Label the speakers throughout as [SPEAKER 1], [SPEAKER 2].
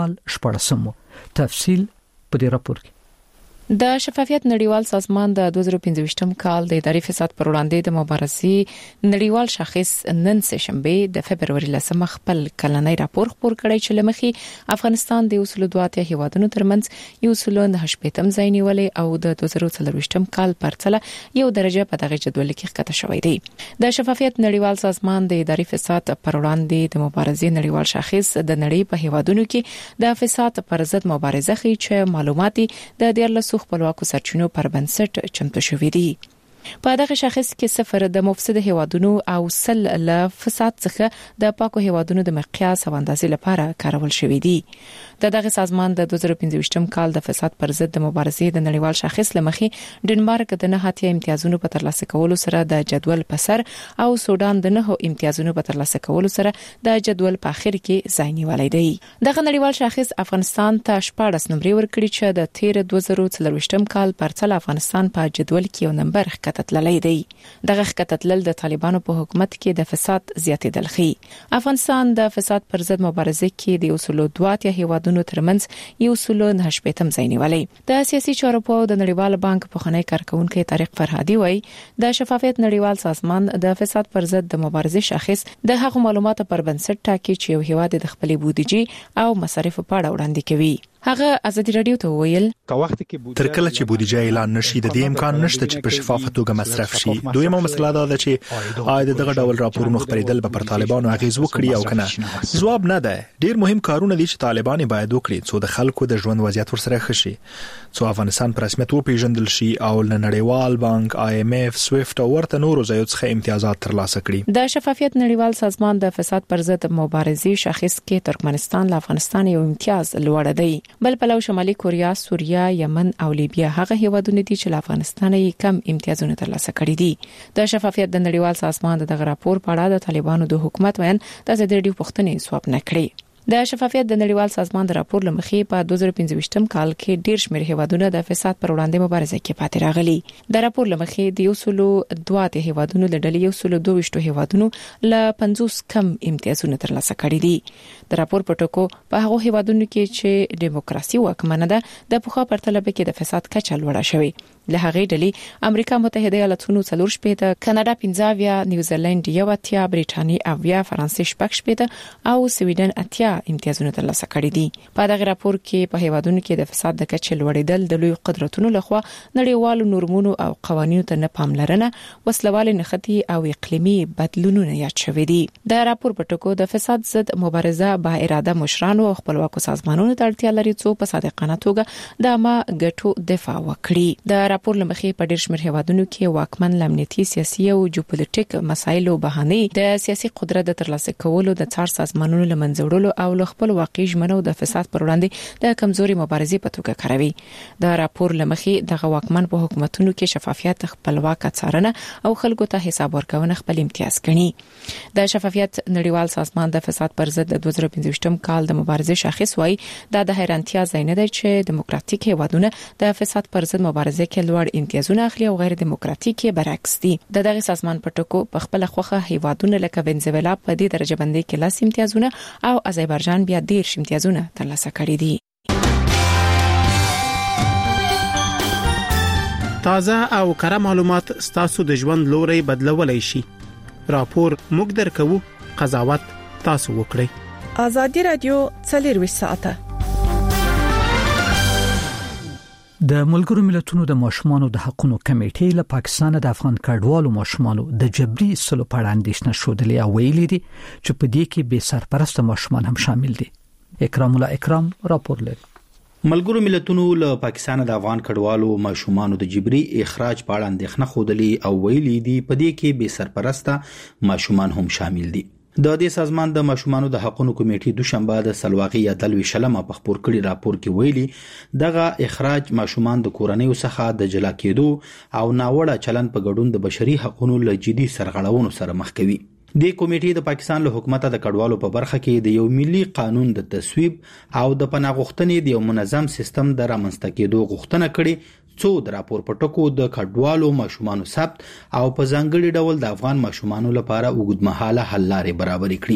[SPEAKER 1] 14 تفصیل په دې راپور کې.
[SPEAKER 2] د شفافیت نړیوال سازمان د 2015م کال د اداري فساد پر وړاندې د مبارزې نړیوال شاخص نن سه شنبه د فبرवरी 10 خپل کلنۍ راپور خپور کړی چې لمخي افغانستان د 202 هیوادونو ترمنځ 198م ځای نیولې او د 2024م کال پرتله یو درجه په دغه جدول کې ښکته شوې دی. د شفافیت نړیوال سازمان د اداري فساد پر وړاندې د مبارزې نړیوال شاخص د نړۍ په هیوادونو کې د فساد پر ضد مبارزه کوي چې معلوماتي د 14 خپلواکو سرچینو پر بنسټ چمتو شوې دي. په دغه شاخص کې صفر د مفسد هیوادونو او سل له فساد څخه د پاکو هیوادونو د مقیاس او اندازې لپاره کارول شوې دي. دغه سازمان د 2015م کال د فساد پر ضد د مبارزې د نړیوال شاخص لمخي ډنمارک د 9 امتیازونو په ترلاسه کولو سره د جدول په سر او سودان د 9 امتیازونو په ترلاسه کولو سره د جدول په اخر کې ځای نیولای دی. دغه نړیوال شاخص افغانستان ته 14 نمبر ورکړي چې د 2024م کال پرتله افغانستان په جدول کې یو نمبر کتتللی دی. دغه کتتلل د طالبانو په حکومت کې د فساد زیاتېدل خي. افغانستان د فساد پر ضد مبارزه کې د 202 هیوادونو ترمنځ 198م ځای نیولې. د سیاسي چارو په د نړیوال بانک په خنۍ کارکونکو طارق فرهادي وایي د شفافیت نړیوال سازمان د فساد پر ضد د مبارزې شاخص د هغو معلوماتو پر بنسټ ټاکي چې یو هیواد د خپل بودیجې او مصارف په اړه وړاندې کوي. هغه ازادي رادیو ته ویل
[SPEAKER 3] تر کله چې بودیجه اعلان نشي د دې امکان نشته چې په شفافه توګه مصرف شي. دویمه مسله دا ده چې آیا دغه ډول راپورونه خبرېدل به پر طالبانو اغیز وکړي او کنه؟ ځواب نه ده. ډیر مهم کارونه دي چې طالبان باید وکړي څو د خلکو د ژوند وضعیت ورسره ښه شي، څو افغانستان په رسمیت وپیژندل شي او نړیوال بانک IMF سويفت او ورته نورو ځایونو څخه امتیازات ترلاسه کړي.
[SPEAKER 2] د شفافیت نړیوال سازمان د فساد پر ضد مبارزې شاخص کې ترکمنستان له افغانستان یو امتیاز لوړ دی. بل پلو شمالي کوریا، سوریه، یمن او لیبیا هغه هیوادونه دي چې له افغانستان یې کم امتیازونه ترلاسه کړي دي. د شفافیت د نړیوال سازمان دغه راپور په اړه د طالبانو د حکومت وین د ازادي پوښتنې سواب نه کړي. د شفافیت د نړیوال سازمان د راپور لمخې په 2015م کال کې ډیر شمېر هیوادونه د فساد پر وړاندې مبارزه کې پاتې راغلي. د راپور لمخې د 102 هیوادونو له ډلې 122 هیوادونو له 50 کم امتیازونه ترلاسه کړي دي. د راپور په ټکو په هغه هیوادونو کې چې دیموکراسي واکمنه ده د پخوا پرتله کې د فساد کچه لوړه شوې. له هغې ډلې امریکا متحده ایالاتونو 4 کاناډا 15 نیوزیلند 1 برېټانیا 9 فرانسې 6 او سویډن 8 امتیازونه ترلاسه کړي دي. په دغه راپور کې په هیوادونو کې د فساد د کچې لوړېدل د لوی قدرتونو لخوا نړیوالو نورمونو او قوانینو ته نه پاملرنه، وسلوال نښتي او اقلیمي بدلونونه یاد شوي دي. د راپور په ټکو د فساد ضد مبارزه با اراده مشرانو او خپلواکو سازمانونو ته اړتیا لري چې په صادقانه توګه د عامه ګټو دفاع وکړي. د راپور لمخې په ډیر شمېر هیوادونو کې واکمن امنیتي، سیاسي او جیوپولیټیک مسایلو بهانه د سیاسي قدرت د ترلاسه کولو د څار سازمانونو لمنځوړلو او خپل واقعي ژمنو د فساد پر وړاندې د کمزوري مبارزې په توګه کاروي. د راپور لمخې د واکمن په حکومتونو کې شفافیت، خپلواک څارنه او خلکو ته حساب ورکونه خپل امتیاز ګڼي. د شفافیت نړیوال سازمان د فساد پر ضد د 2015م کال د مبارزې شاخص وایي دا د حیرانتیا ځای نه دی چې دیموکراتیک هیوادونه د فساد پر ضد مبارزه کې لوړ امتیازونه اخلي او غیر دیموکراتیک برعکس دي. دغه سازمان په ټکو په خپل خوخه هیوادونه لکه وینزویلا په دې درجه بندي کې 10 امتیازونه او آذربایجان بیا 10 امتیازونه ترلاسه کړي دي.
[SPEAKER 4] تازه او کره معلومات ستاسو د ژوند لوري بدلولای شي. راپور موږ درکو، قضاوت تاسو وکړئ.
[SPEAKER 5] ازادي رادیو 24 ساعته
[SPEAKER 1] د ملګرو ملتونو د ماشومانو د حقوقو کمیټې له پاکستان د افغان کډوالو ماشومانو د جبري سلو په اړه اندېښنه شودلې او ویلي دي چې په دې کې بے سرپرست ماشومان هم شامل دي. اکرام الله اکرام راپور لري.
[SPEAKER 6] ملګرو ملتونو له پاکستان د افغان کډوالو ماشومانو د جبري اخراج په اړه اندېښنه خودلې او ویلي دي په دې کې بے سرپرست ماشومان هم شامل دي. د دې سازمان د ماشومانو د حقوقو کمیټې دوشنبه د سلواغي یا دلوي شلمه په خبر کړي راپور کې ویلي دغه اخراج ماشومان د کورنۍ څخه د جلا کېدو او ناوړه چلن په ګډون د بشري حقوقو له جدي سرغړونو سره مخ کوي. د کمیټې د پاکستان له حکومت د کډوالو په برخه کې د یو ملي قانون د تصویب او د پناه غوښتنې د یو منظم سیستم د رامنځته کېدو غوښتنه کړې څو د راپور په ټکو د کډوالو ماشومانو ثبت او په ځانګړي ډول د افغان ماشومانو لپاره اوږدمهاله حل لارې برابرې کړې.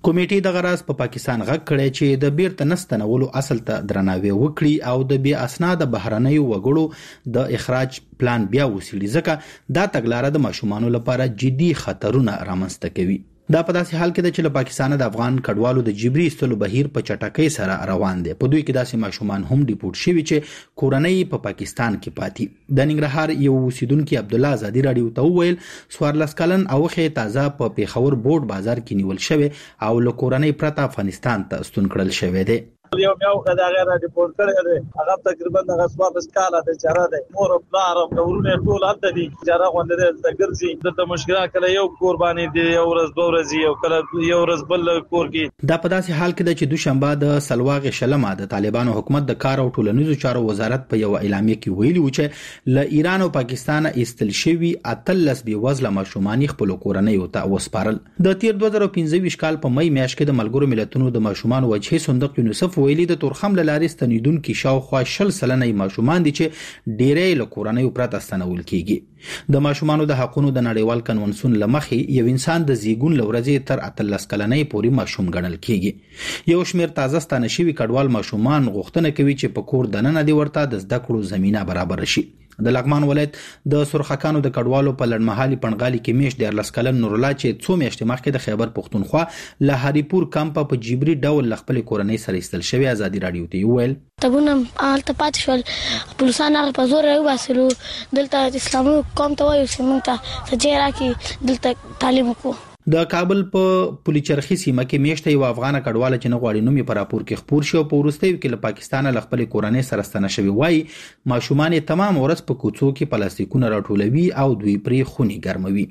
[SPEAKER 6] کمیټې د غرض په پاکستان غږ کړی چې د بیرته نستنولو اصل ته درناوی وکړي او د بې اسناد بهرنیو وګړو د اخراج پلان بیا وسیړي، ځکه دا تګلاره د ماشومانو لپاره جدي خطرونه رامنځته کوي. دا په داسې حال کې چې له پاکستان د افغان کډوالو د جبري ایستلو بهیر په چټکۍ سره روان دی. په دوی کې داسې ماشومان هم ډیپورټ شوي چې کورنۍ په پاکستان کې پاتې. د ننګرهار یو اوسیدونکو عبدالله ازادي رادیو ته وویل 14 کلن اوخه تازه په پیښور بورډ بازار کې نیول شوی او له کورنۍ پرته افغانستان ته ستون کړل شوی دی.
[SPEAKER 7] یو میاو غدا غیر ریپورت کړی دی، هغه تقریبا د غسوار سکاله د چاره دی، مور او پلار او ورونه ټول هلته دي، چاره غونډه د ګرځي د مشکلات کله یو قرباني دی، یو ورځ دوه ورځې او کله یو ورځ بل کور کې.
[SPEAKER 6] دا په داسې حال کې چې دوشنبه د سلواغ شلمه د طالبانو حکومت د کار او ټولنیزو چارو وزارت په یو اعلامیه کې ویلي و چې له ایران او پاکستان ایستل شوی 13 بي وزله ماشومان خپل کورنۍ ته وسپارل. د تیر 2015 کال په مې میاشت کې د ملګرو ملتونو د ماشومان وجهي صندوق یونیسف ویلي د تورخم لارې ستنیدونکو شاوخوا 20 سلنه ماشومان دي چې ډېرې له کورنۍ پرته ستنول کیږي. د ماشومانو د حقوقو د نړیوال کنونسیون لمخې یو انسان د زیږون لورځې تر 13 کلنۍ پورې ماشوم ګڼل کیږي. یو شمیر تازه ستانه شوی کډوال ماشومان غوښتنه کوي چې په کور دننه دی ورته د زده کړو زمينه برابر شي. د لغمان ولایت د سرخکانو د کډوالو په لړمحالي پنغالي کې میش 14 کلن نور الله چې 2 میاشتې مخکې د خیبر پختونخوا له هریپور کمپ په جبري ډول خپل کورنۍ سره ایستل شوی ازادي رادیو ته ویل
[SPEAKER 8] تبونه الته پات شول پولیسان هغه په زور واسلو دلته اسلامي قوم ته وایي چې موږ ته سجیرا کې دلته تعلیم وکړو.
[SPEAKER 6] د کابل په پولیچرخي سیمه کې میشته یو افغان کډوال چې نه غواړي نوم یې پر راپور کې خبر شو په ورستیو کې له پاکستان له خپل کورنۍ سره ستنه شوی وای ماشومان تمام ورځ په کوڅو کې پلاستیکونه راټولوي او دوی پرې خوني ګرموي.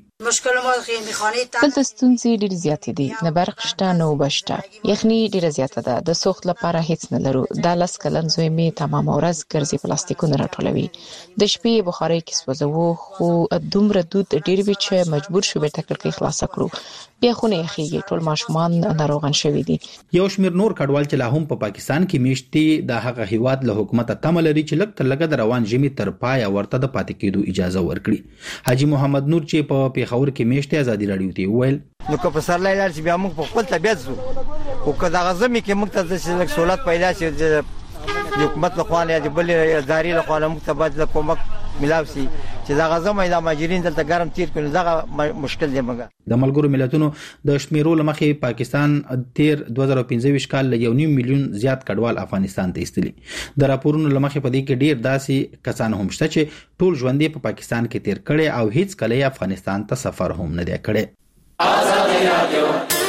[SPEAKER 2] دلته ستونزې ډېر زیاتې دي، نه برق شته نه اوبه شته، یخني ډېره زیاته ده، د سوخت لپاره هیڅ نه لرو. دا 10 کلن زوی مې تمام ورځ ګرځي پلاستیکونه راټولوي، د شپې بخارۍ کې سوځو، خو دومره دود ډېر وی چې مجبور شو بیرته کړکۍ خلاص کړو، بیا خو نه یخیږي، ټول ماشومان ناروغان شوي دي.
[SPEAKER 6] یو شمیر نور کډوال چې لا هم په پاکستان کې میشتي د هغه هیواد له حکومت تمه لري چې لږ تر لږه د روان ژمي تر پای ورته د پاتې کېدو اجازه ورکړي. حاجی محمد نور چې په پیښور کې میشته ازادي رادیو ته ویل
[SPEAKER 9] نو که په سر لای چې بیا موږ په خپل طبيعت زو او که دا غزمي کې موږ ته د سہولت پیدا شي د حکومت له خوا نه د بل ادارې له خوا موږ ته باید کومک ملاوي شي چې دا غزمه د ماجرین دلته ګرم تیر کړي دا مشکل دی. موږ
[SPEAKER 6] د ملګرو ملتونو د شمیرو لمخې پاکستان تیر 2015 کال له 1.5 میلیون زیات کډوال افغانستان ته ایستلي. د راپورونو لمخې په دې کې ډیر داسې کسان هم شته چې ټول ژوند په پاکستان کې تیر کړي او هیڅ کله افغانستان ته سفر هم نه دی کړی.
[SPEAKER 1] آزادي رادیو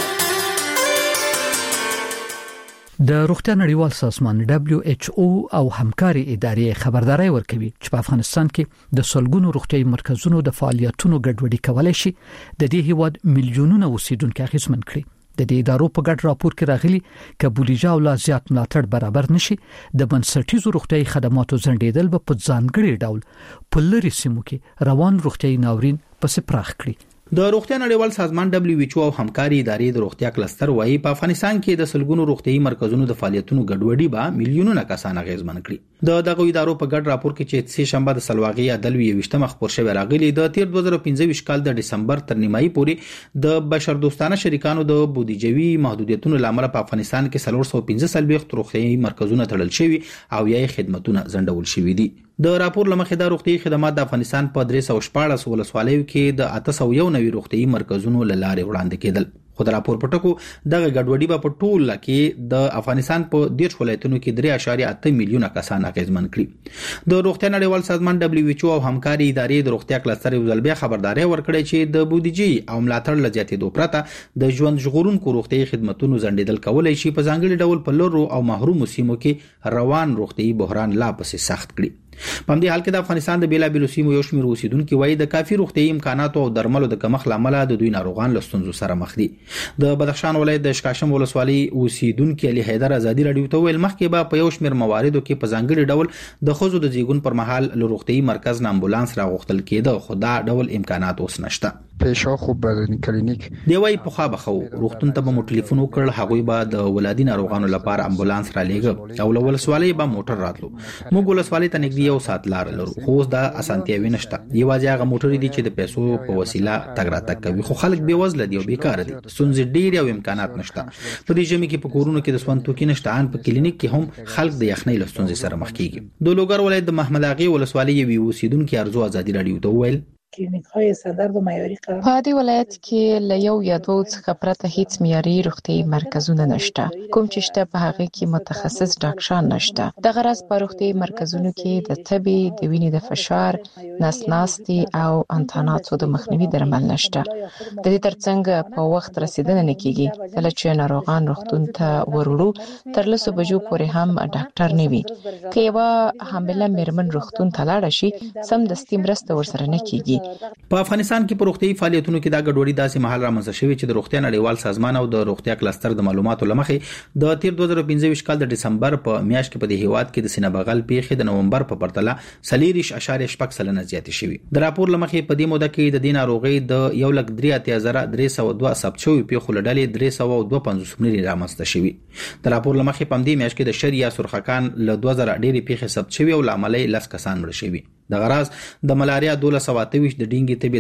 [SPEAKER 1] د روغتیا نړیوال سازمان WHO او همکاري ادارې خبرداري ورکوي چې په افغانستان کې د سلګونو روغتیايي مرکزونو د فعالیتونو ګډوډي کولای شي د دې هیواد میلیونونه اوسیدونکو اغیزمن کړي. د دې ادارو په ګډ راپور کې راغلي چې بودیجه او لا زیات ملاتړ برابر نشي د بنسټیزو روغتیايي خدماتو ځنډېدل په ځانګړي ډول په لري سیمو کې روان روغتیايي ناورین پسې پراخ کړي.
[SPEAKER 6] د روغتیا نړیوال سازمان WHO او همکاري ادارې د روغتیا کلستر وايي په افغانستان کې د سلګونو روغتیايي مرکزونو د فعالیتونو ګډوډي به میلیونونه کسان اغیزمن کړي. د دغه ادارو په ګډ راپور کې چې سه شنبه د سلواغي عدالوي 28 خبر شوی راغلي د تیر 2015 کال د دسمبر تر نیمایي پورې د بشردوستانه شریکانو د بودیجوي محدودیتونو لامل په افغانستان کې 315 روغتیايي مرکزونه تړل شوي او یې خدماتونه ځنډول شوي دي. د راپور لمخې د روغتیايي خدمات د افغانستان په 314 ولسوالیو کې د 801 روغتیايي مرکزونو لاره وړاندې کېدل. خو د راپور پټکو دغه ګډوډي په ټول کې د افغانستان په 10 ولایتونو کې 3.8 میلیونه کسان اغیزمن کړي. د روغتیا نړیوال سازمان WHO او همکاري ادارې د روغتیا کلستر یو ځل بیا خبرداري ورکړې چې د بودیجې او ملاتړ لزیاتېدو پرته د ژوند ژغورونکو روغتیايي خدماتونو ځنډېدل کولای شي په ځانګړي ډول په لورو او محروم سیمو کې روان روغتیايي بحران لا پسې سخت کړي. په همدې حال کې د افغانستان د بیلابیلو سیمو یو شمېر اوسیدونکو وایي د کافي روغتیايي امکاناتو او درملو د کمښت لامل د دوی ناروغان له ستونزو سره مخ دي. د بدخشان ولایت د شکاشم ولسوالۍ اوسیدونکو علي حیدر ازادي رادیو ته ویل مخکې به په یو شمېر مواردو کې په ځانګړي ډول د ښځو د زیږون پر مهال له روغتیايي مرکز نه امبولانس راغوښتل کېده، خو دا ډول امکانات اوس نشته.
[SPEAKER 10] پیشا خوب بدني کلینیک
[SPEAKER 6] دی وای په خوا بخو روغتون ته به مو ټلیفون وکړ هغوی به د ولادي ناروغانو لپاره امبولانس را لېږه او له ولسوالۍ به موټر راتلو موږ ولسوالۍ ته نږدې یو ساعت لار لرو خو دا اسانتیاوي نشته یوازې هغه موټر دي چې د پیسو په وسیله تګ راتګ کوي خو خلک بې وزله دي او بیکاره دي ستونزې ډېرې او امکانات نشته په دې ژمي کې په کورونو کې د سون توکي نشته ان په کلینیک کې هم خلک د یخنۍ له ستونزې سره مخ کیږي د لوګر ولایت د محمد اغي ولسوالۍ یو اوسیدونکو ارزو ازادي رادیو ته ویل
[SPEAKER 11] کلینیک‌های استاندارد و معیاري قرار
[SPEAKER 2] په دې ولایت کې له یو یا دوه څخه پرته هیڅ معیاري روغتي مرکزونه نشته کوم چې شته په هغه کې متخصص ډاکټران نشته د غرض په روغتي مرکزونو کې د طبي د وینې د فشار نسناستي او انتاناتو د مخنیوي درمل نشته د دې ترڅنګ په وخت رسیدنه نه کیږي کله چې ناروغان روغتون ته ورولو تر لسو بجو پورې هم ډاکټر نه وي که یو حامله میرمن روغتون ته لاړه شي سم دستي مرسته ورسره نه کیږي
[SPEAKER 6] په افغانستان کې په روغتي فعالیتونو کې دا ګډوډي داسې مهال رامنځته شوې چې د روغتیا نړیوال سازمان او د روغتیا کلستر د معلوماتو لمخې د تیر 2015 کال د دسمبر په میاشت کې په دې هیواد کې د سینه بغل پیښې د نومبر په پرتله 4.6% زیاتې شوې د راپور لمخې په دې موده کې د دې ناروغي د 1,83,302 ثبت شوی پیښو لړلې 352 مړي رامنځته شوې د راپور لمخې په دې میاشت کې د شریعه سرخکان له 2000 ډېری پیښې ثبت شوې او لاملې 10 کسان مړ شوي د غراز د ملاریا 1228 د ډینګي تبي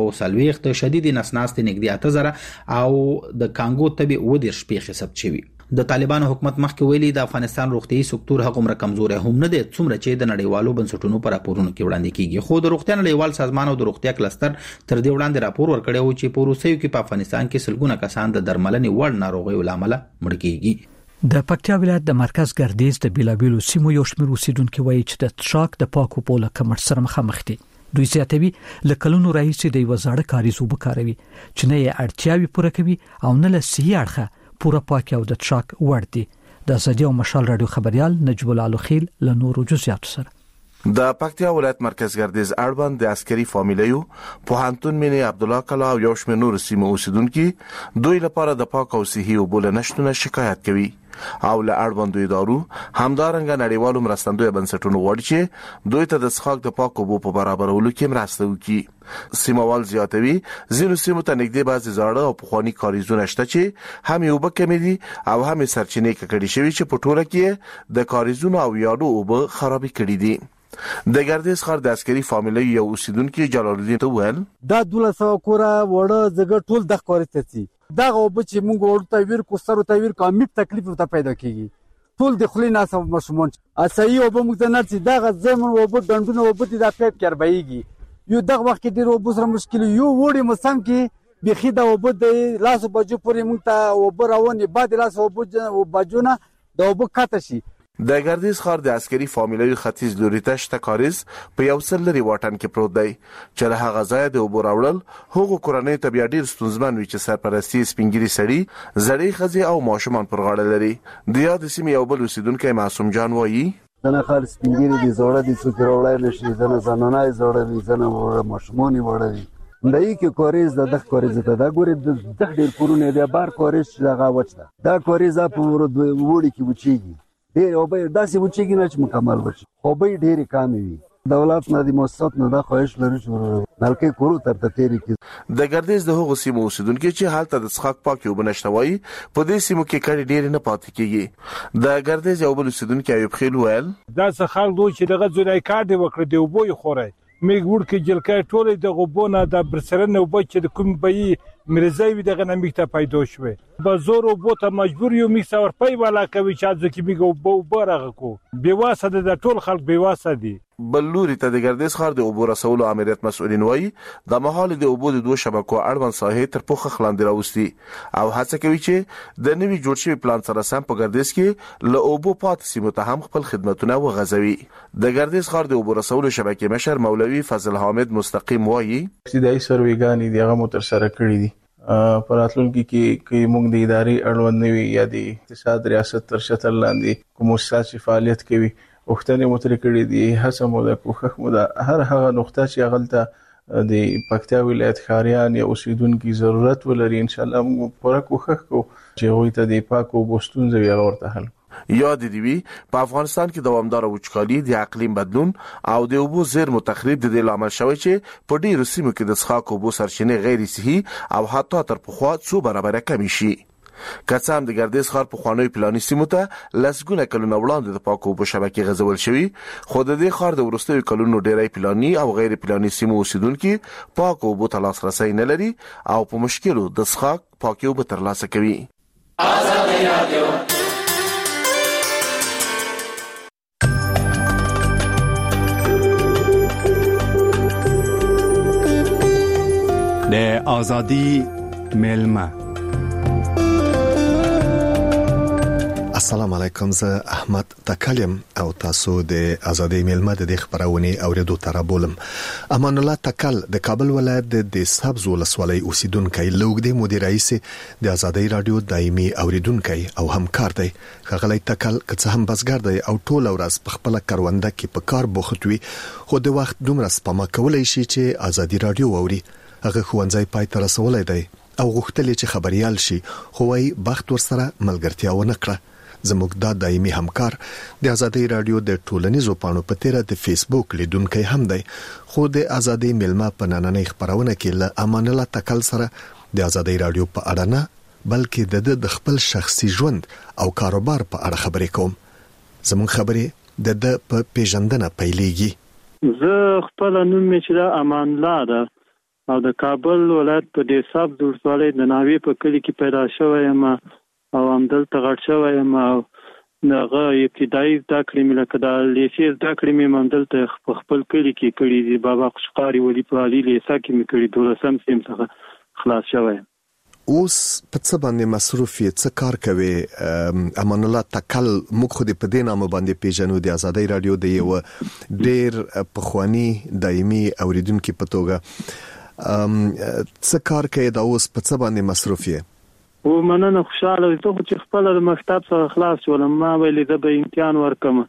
[SPEAKER 6] 340 د شدید نسناست نګدي 8000 او د کانګو تبي ودیر شپې ثبت شوی د طالبانو حکومت مخکې ویلي د افغانستان روغتي سکتور هغومره کمزوري هم نه دي څومره چې د نړیوالو بنسټونو پر راپورونو کې وړاندې کیږي خو د روغتیا نړیوال سازمان او د روغتیا کلستر تر دې وړاندې راپور ورکړی و چې په روسیو کې په افغانستان کې سلګونه کسان د درملنې وړ ناروغیو لامل مړ کیږي
[SPEAKER 1] د پکتیا ولایت د مرکز ګردیز د بیلابیلو سیمو یو شمېر اوسیدونکو وایي چې د تشاک د پاکو پوله کمر سره مخامخ دي دوی زیاتوي لکلونو رئیس د یو زړه کاریزو بکاروي چې نه یې اړتیاوي پوره کوي او نه له صحي اړخه پوره پاک او د تشاک وړ دي د ازادي او مشال رادیو خبريال نجیب الله خیل له نورو جزئیاتو سره
[SPEAKER 12] د پکتیا ولایت مرکز ګردیز اړوند د عسکري فامیلیو په هانتون مینه عبد الله کلا او یو شمېر نور سیمو اوسیدونکو دوی لپاره د پاک او صحي او بوله نشټونه شکایت کوي او له اړوندو ادارو همدارنګه نړیوالو مرستندوی بنسټونو غواړي چې دوی ته د څښاک د پاک اوبو په برابرولو کې مرسته وکړي سیموال زیاتوي ځینو سیمو ته نږدې بعضې زاړه او پخواني کاریزونه شته چې هم اوبه کمې دي او هم سرچینې ککړې شوي چې په ټوله کې د کاریزونو او یادو اوبه خرابې کړې دي د ګردیز ښار د عسکري فامیلی یو اوسیدونکو جلال الدین ته ویل
[SPEAKER 13] دا 1200 کوره وړه زګ ټول د کارته تي دا اوبه چې موږ ورته ویر کو سره ته ویر کومې تکلیف ته پیدا کیږي ټول د خلی ناس مشمون اسایي اوبه موږ ته نرسي دا زمون اوبه ډندونه اوبه د پیپ کړبېږي یو دغه وخت ډیر اوبه سره مشکل یو وړي مسم کې بخي دا اوبه د لاس بجو پورې موږ ته اوبه راونی بعد لاس اوبه بجونه د اوبه کاته شي
[SPEAKER 12] د ګردیز ښار د عسکري فامیلیو ختیځ لوري ته شته کاریز په یو سل لري واټن کې پروت دی چې له هغه ځای د اوبو راوړل هغو کورنۍ ته بیا ډیر ستونزمن وي چې سرپرستی سپینګری سړي زړې ښځې او ماشومان پر غاړه لري د یاد سیمې یو بل اوسیدونکی معصوم جان وایي
[SPEAKER 14] دنه خالص سپینګری دي زوړه دي څوک راوړل نشي دنه زنانای زوړه دي زنه ماشومان وړه دي دای کی کوریز د کوریز ته دا ګوري د ډېر کورونه دی بار کوریز دغه وچته دا کوریز په وړي کې وچیږي ډېر او به داسې وچیږي نه چې مکمل وشي خو به ډېر کم وي دولت نه د مؤسسات نه د خواهش لري چې بلکې کورو تر تیری کې
[SPEAKER 12] د ګردیز د هغو سیمو اوسیدونکو چې حالت د څښاک پاکي وبنشتوي په دې سیمو کې کړي ډېر نه پاتې کیږي د ګردیز یو بل اوسیدونکو ایوب خیل ویل
[SPEAKER 15] دا څه خلک دوی چې دغه ځای کار دی وکړي دی وبوي خوري میګ ورکه جلکې ټوله د غوبونه د برسرنه وبو چې د کوم بي مرزاوي دغه نمیکته پیدا شوه بازار وبو ته مجبور یو میکس اور پي والا کوي چې ځکه میګ وبو برغه کو بیواسه د ټول خلک بیواسه دي
[SPEAKER 12] بلوري ته د ګردیز ښار د اوبو رسولو امریت مسؤلین وایي د مهال د اوبو د دوه شبکو اړوند ساحې تر پوخ خلاندې راوستي او هڅه کوي چې د نوي جوړ شوی پلان سره سم په ګردیز کې له اوبو پات سیمو ته هم خپل خدماتونه وغځوي د ګردیز ښار د اوبو رسولو شبکې مشر مولوي فضل حامد مستقیم وایي
[SPEAKER 16] ابتدایي سروېګانی دغه متر سره کړی دي پراتلونکو کې موږ د ادارې اړوند نوي یا د اقتصاد ریاست تر شتل لاندې کوم مؤسسات فعالیت کوي وختنه متر کړی دي هڅه مو د کوخخ مو د هر هغه نقطه چې غلطه د پکتیا ولایت خاریان یا اوسیدونکو ضرورت ولري ان شاء الله موږ پوره کوخخ کو چې وي ته د پاکو بوستون زوی ورته حل
[SPEAKER 12] یاد دی وی په افغانستان کې دوامدار وچکالي د اقلیم بدلون او د اوبو زیرمو تخریب د دې لامل شوی چې په ډیرو سیمو کې د څښاک اوبو سرچینې غیر صحي او حتی تر پخوا څو برابر کمی شي. کڅام د ګردیز ښار په خوانوي پلاني سیمو ته لسګونه کلونه وړاندې د پاکو اوبو شبکې غځول شوی، خو د دې ښار د وروستیو کلونو ډیری پلاني او غیر پلاني سیمو اوسیدونکو پاکو اوبو ته لاسرسي نه لري او په مشکلو د څښاک پاکي اوبه ترلاسه کوي. آزادي رادیو
[SPEAKER 17] د آزادي میلمه.
[SPEAKER 18] السلام علیکم، زه احمد تکلم او تاسو د آزادي میلمه د خبرونه اوریدو تر بولم. امان الله تکل د کابل ولایت د سبز ولسوالۍ اوسیدونکو لوګدي مدیر رئیس د آزادي رادیو دایمي اوریدونکو او همکار دی. غلې تکل که هم بسګر دی او ټول ورځ په خپل کرونده کې په کار بوختوي، خو د وخت دومره سپما کولای شي چې آزادي رادیو اوري. هغه خوانځي پای تر رسولای دی او غوښتل چې خبريال شي، خو وايي بخت ورسره ملګرتیا ونه کړه. زموږ د دایمي همکار د آزادي رادیو د ټولنیزو پاڼو په تیره د فیسبوک لیدونکو هم دی، خو د آزادي میلمه په نننۍ خبرونه کې له امان الله تکل سره د آزادي رادیو په اړه نه بلکې د خپل شخصي ژوند او کاروبار په اړه خبرې کوم. زموږ خبرې د په پیژندنه پیلېږي.
[SPEAKER 19] زه خپل نوم چې امان الله ده او د کابل ولایت په دې سبز ولسوالۍ د ناوی په کلی کې پیدا شوم او همدلته غټ شوم او هغه ابتدایي زده کړې مې لکه د لیسې زده کړې مې همدلته په خپل کلي کې کړي دي. بابا قشقاري ولي په عالي لیسه کې مې کړي، 12 سیم څخه خلاص شوم.
[SPEAKER 18] اوس په څه باندې مصروف یې، څه کار کوي؟ امان الله تکل موږ خو د په دې نامه باندې پیژنو د آزادي رادیو د یو ډیر پخوانی دایمي اوریدونکو په توګه. څه کار کوي دا اوس په څه باندې مصروف یې؟
[SPEAKER 19] و مننه، خوشاله ته چې خپل د مکتب څخه خلاص شولم. ما ویلې د به امتحان ورکم،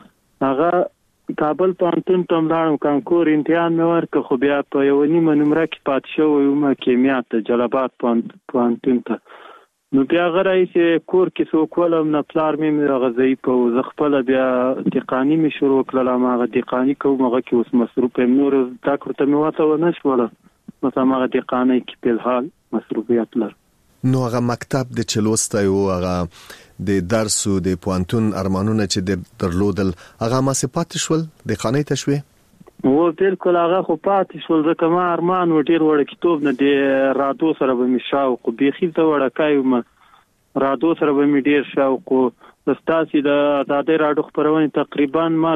[SPEAKER 19] هغه کابل پوهنتون ته لاړم، کانکور امتحان مې ورکړ، خو بیا په یو نیمه نمره کې پاتې شوم کیمیا ته جلال پوهنتون ته. نو بیا غره چې کور کې څوک ولم نه، پلار مې غزي په زه خپل بیا دقانی مې شروع کړل. ما غ دقانی کوم، هغه کې اوس مصروف یم، نور تاکر ته مې واته ونه شوله، مثلا ما غ دقانی کې په حال مصروفیت لرم.
[SPEAKER 18] نو هغه مکتب د چلوسته او هغه د درس او د پوانتون ارمانونه چې درلودل هغه ما صفات شول د خانه ته شوي؟
[SPEAKER 19] و بالکل هغه خو پاتې شول، ځکه ما ارمان و ډیر وړ کتاب نه د رادو سره به می شاوق بيخي ته وړکای ما رادو سره به می ډیر شاوق. دستاسي د آزادي رادیو خبرونه تقریبا ما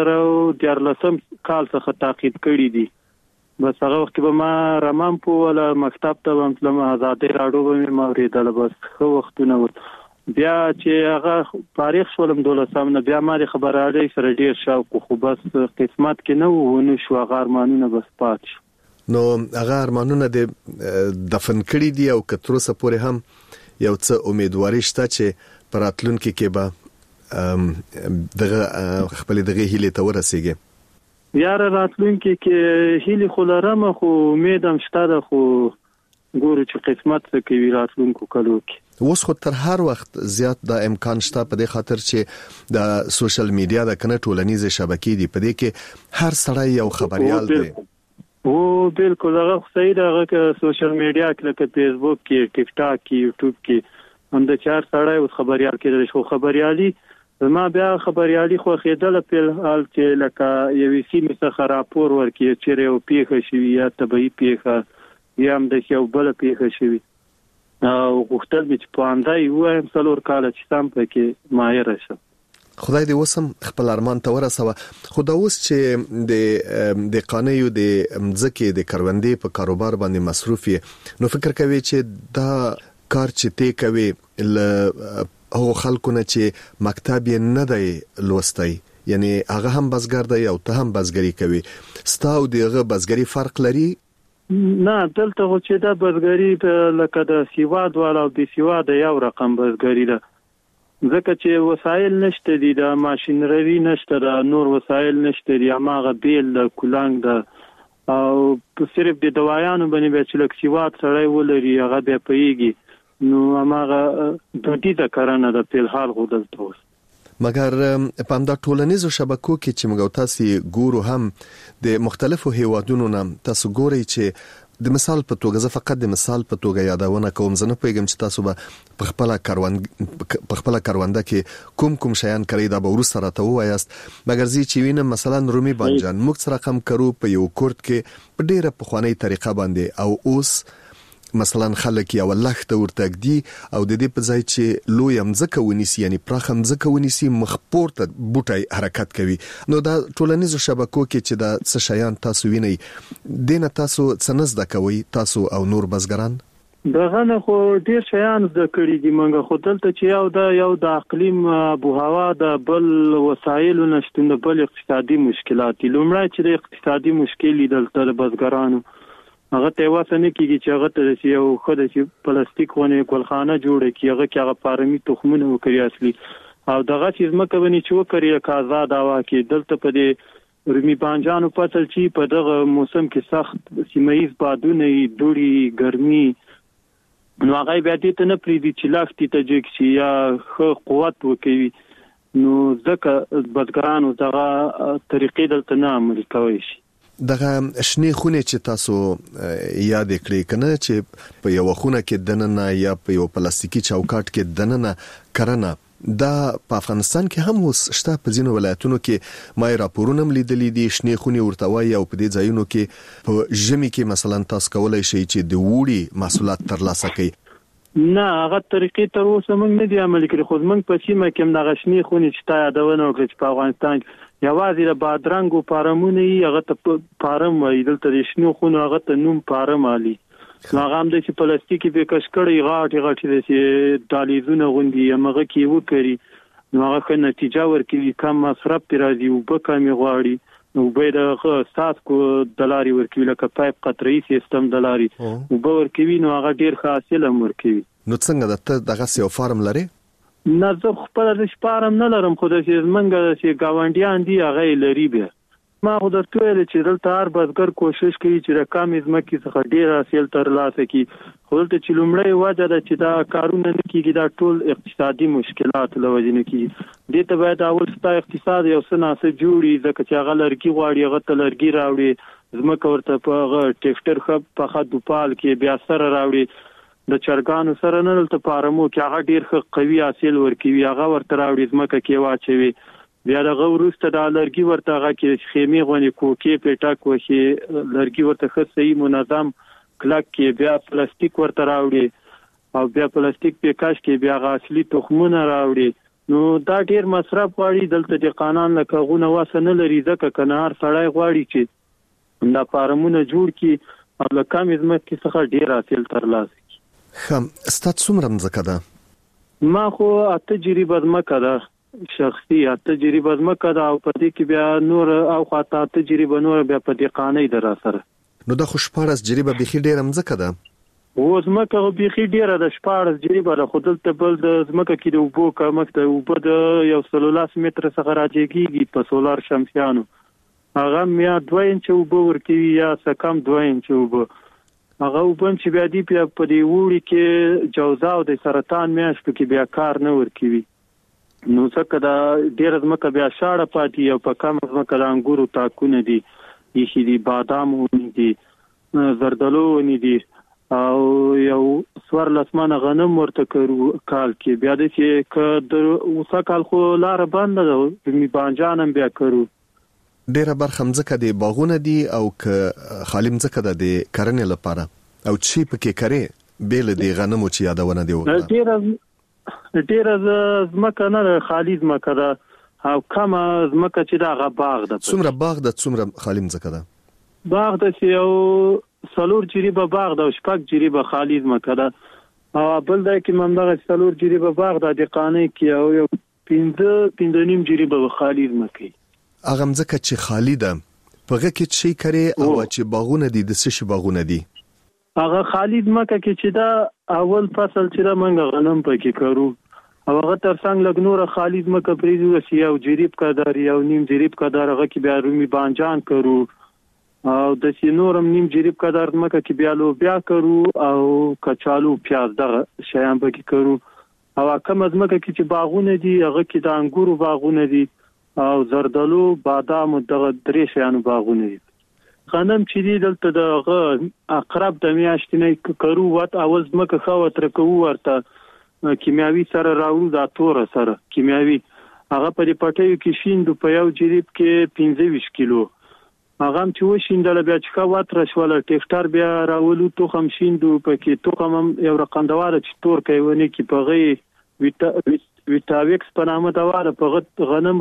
[SPEAKER 19] 2013 کال څخه تعقیب کړی دي. بس هغه وخت به ما رمام په ولا مکتب ته ومتلم، آزادي رادیو به ما ورېدل. بس خو وختونه بیا چې هغه تاریخ شولم 12 نه، بیا ما خبرالي سره ډیر شاوق، خو بس قسمت کې نه ونه شو، هغه ارمانونه بس پات شو.
[SPEAKER 18] نو هغه ارمانونه د دفن کړی دي او کتر اوسه پورې هم یو څه امیدواري شته چې پراتلونکو کې به دغه خپل دغه هیله ته ورسیږي.
[SPEAKER 19] یار راتلونکي کې هیله خلرم، خو امیدم شته، خو ګورو چې قسمت څه کوي راتلونکو کلو کې.
[SPEAKER 18] اوس خو تر هر وخت زیات د امکان شته په دې خاطر چې د سوشل میډیا د کنه ټولنیزه شبکې دي، په دې کې هر سړی یو خبريال دی.
[SPEAKER 19] او بالکل هغه صحیح ده، هغه سوشل میډیا کې لکه فیسبوک کې، ټیک ټاک کې، یوټیوب کې هم د چار سړی اوس خبريال کېدل شو. خبريالي ما بیا خبريالي خو خېدل په حال چې لکه یو سیمه څخه راپور ورکړي چې یو پیښه شوی یا طبيعي پیښه یا هم د یو بل پیښه شوی، او غوښتل چې پاندای وایم څلور کال چې تام پکې ماهر شم.
[SPEAKER 18] خدای دې وسم خپل ارمان ته ورسوه. خو دا اوس چې د قانیو د مځکه د کروندې په کاروبار باندې مصروف یې، نو فکر کوي چې دا کار چې ته کوي ل او خلکونه چې مکتب یې نه دی لوستی، یعنی هغه هم بزګر دی او ته هم بزګری کوي، ستاسو دغه بزګری فرق لري؟
[SPEAKER 19] نه، دلته چې دا بزګری لکه د سیواد والا او د سیواد یو رقم بزګری ده، ځکه چې وسایل نشته دي، د ماشينري نشته، د نور وسایل نشته دي، هغه بیل کولانګ ده او صرف د دوايانو باندې چې لکه سیواد سره ولري هغه به پیږي. نو هغه د دې د کارانه د په حال غوډل توس
[SPEAKER 18] مګر په همدا ټولنیزو شبکو کې چې موږ تاسو ګورو هم د مختلفو هیوادونو نه تاسو ګورئ چې د مثال په توګه زه فقط د مثال په توګه یادونه کوم زه نه پوهیږم چې تاسو به په خپل کارونده کې کوم شیان کوي دا به ورسره راته وایاست مګر زی چې وینم مثلا رومي بانجان موږ سره رقم کرو په یو کورت کې په ډیره پخوانی طریقه باندې او اوس مثلا خلک یو لخت ورتګدي او د دې په ځای چې لوی مزکه ونیسي یعنی پراخ مزکه ونیسي مخپورته بوټي حرکت کوي نو دا ټولنیزو شبکو کې چې دا څه شیان تاسو وینئ دینه تاسو څنګه زده کوي تاسو او نور بزګران
[SPEAKER 19] دغه نه خو ډیر شیان د کړي دي منګه خو دلته چې یو د اقلیم ابو هوا د بل وسایل نشټون د بل اقتصادي مشکلات لومړی چې د اقتصادي مشکل دلته د بزګرانو هغه ته واسنه کیږي چې هغه ته یو خدای چې پلاستیک ونه ګلخانه جوړه کی هغه فارمي تخمونه وکړي اصلي او دغه چې مکه ونی چې وکړي کازاد هوا کې دلته په دې رومي بانجانو فصل چې په دغه موسم کې سخت سیمایي بادونه دوړي ګرمي نو هغه بیا دې ته نه پریدي چې لاختي ته چې یا خو قوت وکوي نو ځکه بزګرانو دغه طریقې دلته نه عملي کوي شي
[SPEAKER 18] دغه شنی خونه چې تاسو یاد کړئ کنه چې په یو خونه کې دننه یا په یو پلاستیکي چوکاټ کې دننه کرنه دا په افغانستان کې هم اوس شته په ځینو ولایتونو کې ما راپورونه لیدلې دي شنی خونه ورته وایي او په دې ځایونو کې په ژمي کې مثلا تاسو کولای شئ چې د وړي محصولات ترلاسه کړئ
[SPEAKER 19] نه هغه طریقې تر اوسه موږ نه دی عملي کړی خو موږ په سیمه کې د غشنی خونې چې تا یادونه وکړه چې په افغانستان یوازې د بادرنګو فارمونه یې هغه ته فارم وایي دلته د شنو خونو هغه ته نوم فارم علي هغه هم د چې پلاستیکي په کشکړې غاټي د دالیزونه غوندي هغه کې وکړي نو هغه نتیجه ورکوي کم مصرف پر راځي او په کمی غواړي نو به د سات کو دلاري ورکوي لکه پایپ قطري سیستم دلاري او به ورکوي نو هغه ډیر حاصل هم ورکوي
[SPEAKER 18] نو څنګه دغه یو فارم لري
[SPEAKER 19] نه زه خپل د شپارم نه لرم خو د منګه چې گاونډیان دي هغه لري به ما خو درته ویل چې دلته هر بزګر کوشش کوي چې رقم ځمکې څخه ډیر حاصل ترلاسه کړي خو دلته چې لومړی وجه ده چې دا کارونه نه کیږي دا ټول اقتصادي مشکلات لوجه نه کیږي دې ته باید اول ستا اقتصاد یو څه ناسه جوړي ځکه چې هغه لرګي غواړي هغه ته لرګي راوړي ځمکه ورته په ټریکټر په خدو پال کې بیا سره راوړي د چرګانو سره نه دلته فارمو کې هغه ډیر قوي حاصل ورکوي هغه ورته راوړي ځمکه کې واچوي بیا دغه وروسته د لرګي ورته هغه کې خیمه غونې کوکې پټاک وشي لرګي ورته ښه صحیح منظم کلک کې بیا پلاستیک ورته راوړي او بیا پلاستیک په کاش کې بیا غاصلي تخمونه راوړي نو دا ډیر مصرف غواړي دلته د قانون لکه غونه واسنه لري ځکه کنار سړی غواړي چې دا فارمونه جوړ کړي او لکه کم ځمکې څخه ډیر حاصل ترلاسه
[SPEAKER 18] خم ستات څومره مزکه ده
[SPEAKER 19] ما خو اته تجربه مکه ده شخصي اته تجربه مکه ده او په دې کې بیا نور او خاطه تجربه نور بیا په دې قانې در سره
[SPEAKER 18] نو د خوشپارس تجربه بخي ډیره مزکه ده
[SPEAKER 19] و زمکه بخي ډیره د شپارس تجربه ده خو دلته بل د زمکه کې د وبو کمکته او د یو 13 متر څخه راځيږي په سولار شمسيانو هغه میا 2 انچ وبو ورکوي یا سکم 2 انچ وبو هغه وبم چې بیا دی په دې وړي کې جوزا او د سرطان میاش په کې بیا کار نه ورکوي نو څنګه دا ډیر ځمکه بیا شاړه پاتې او په کم ځمکه د انګورو تاکونه دي یخي دي بادام ونی دي زردالو ونی دي او یو سوار لاسمانه غنم ورته کړو کال کې بیا د چې ک د اوسه کال خو لار بند ده می بانجانم بیا کړو
[SPEAKER 18] ډیره برخه مزکه دی باغونه دي او ک خالی مزکه ده د کرنې لپاره او چی پکې کرے بیل دی غنمو چې یادونه دی وکړه
[SPEAKER 19] ډیره زمکه نه خالی زمکه ده او کوم زمکه چې دا غ باغ ده
[SPEAKER 18] څومره باغ ده څومره خالی مزکه ده
[SPEAKER 19] باغ ده چې یو سلور جریبه باغ ده او شپږ جریبه خالی زمکه ده او بل ده کې ممدغه سلور جریبه باغ ده د قانې کې او یو 5.5 جریبه خالی زمکه
[SPEAKER 18] هغه مزکه چې خالی ده پغه کې شي کرے او چې باغونه دي د څه باغونه دي
[SPEAKER 19] هغه خالی زمکه کې چې دا اول فصل چې دا منګه غنم پکې کړو او هغه تر څنګه لګنور خالی زمکه پریزو چې یو جریب کدار یو نیم جریب کدار هغه کې بیا رومي بانجان کړو او د سینورم نیم جریب کدار زمکه کې بیا لو بیا کړو او کچالو پیاز دغه شیان پکې کړو او کوم ځمکه کې چې باغونه دي هغه کې د انګورو باغونه دي او زردالو بادام دغه درې شیانو باغونه دي. غنم چې دی دلته د اقرب د میاشتې نه کرو وات اول ځمکه خو ترکو ورته کیمیاوي سره راوړو د تور سره کیمیاوي هغه په دې پټیو کې شیندو په یو جریب کې 25 کیلو هغه هم چې وشیندل بیا چې خو وات راشول ټیکټر بیا راولو توخم شیندو په کې توخم یو رقندواره چې تور کوي ونی کې په غي ویټاویکس په نامه دا واره په غنم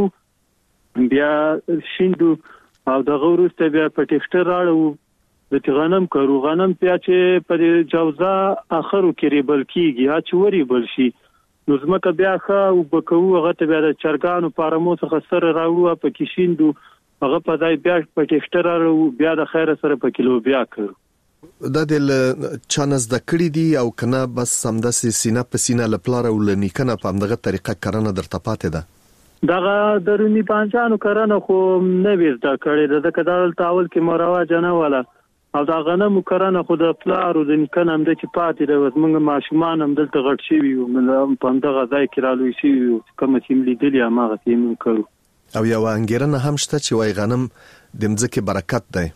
[SPEAKER 19] رنګو بیا شیندو او دغه وروسته بیا په ټیکټر راړو د غنم کرو غنم بیا چې په جوزا اخرو کې ریبل کیږي ها چې وری بل شي نو زمکه بیا خو وبکو هغه ته بیا د چرګانو پارمو څخه سره راوړو په کې شیندو هغه په ځای بیا په ټیکټر راړو بیا د خیر سره په کیلو بیا کړو
[SPEAKER 18] دا د چانس د کړی دی او کنه بس سمدسي سینه په سینه لپاره ولنی کنه په دغه طریقه کرنه درته پاتې ده
[SPEAKER 19] دغه درونی پانچانو کرنه خو نه ویزدا کړی د کډال تاول کې مرواج نه ولا او دا غنمو کرنه خو د پلارو د نکنه هم د چې پاتې د موږ ماشومان هم دلته غټ شي وي په دغه ځای کې رالوي شي کوم چې مليدلی هغه تیم کړو
[SPEAKER 18] او یو انګیرنه هم شته چې وای غنم د مځکه برکت دی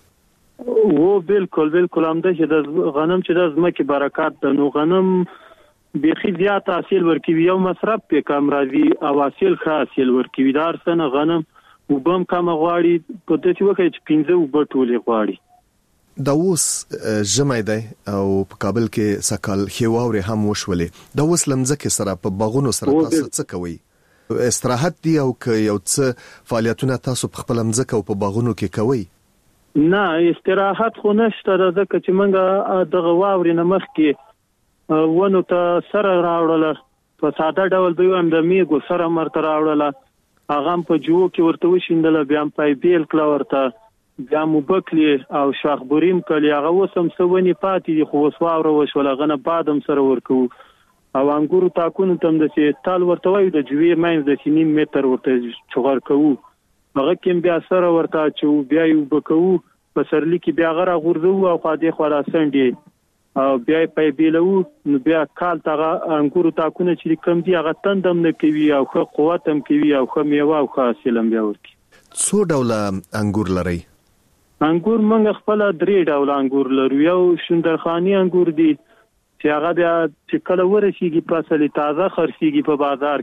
[SPEAKER 19] او بالکل هم ده چې د غنم چې د مځکه برکت ده نو غنم بيخي زیات حاصل ورکوي یو مصرف په کم راځي او حاصل ښه حاصل ورکوي دار سنه غنم وبم کم غواړي په دې وخت کې 15 وبټولې غواړي
[SPEAKER 18] دا اوس جمع دی او په کابل کې سکال خيواوري هم وشولې دا اوس لمزکه سره په باغونو سره تاسو څه کوي استراحت دی او که یو څه فعالیتونه تاسو په خپل مزکه او په باغونو کې کوي
[SPEAKER 19] نه استراحت خو نشته ځکه چې موږ د غواوري نه مخ کې ونه ته سره راوړل په ساده ډول به هم د میګو سره مرته راوړل هغه په جو کې ورته وشیندل بیا په بیل کلا ورته بیا مبکلی او شاخبوریم کلی هغه وسم سونی پاتې خو وسواوره وشول غنه بادم سره ورکو او انګورو تاکونو تم د سي تال ورته وای د جوی ماین د 3 متر ورته چغور کوو هغه کیم بیا سره ورته چې بیا یو بکو په سرلی کې بیا غره غورځو او خاطی خورا سنډي او بیا په بیلو نو بیا کال تاغه انګورو تاکونه چې کم دی هغه تندم نه کوي او خو قوت هم کوي او خو میوه او حاصل بیا ورکی
[SPEAKER 18] څو ډول انګور لري
[SPEAKER 19] انګور موږ خپل 3 ډول انګور لرو یو شندرخانی انګور دی چې هغه بیا چې کله ورسیږي فصل تازه خرڅيږي په بازار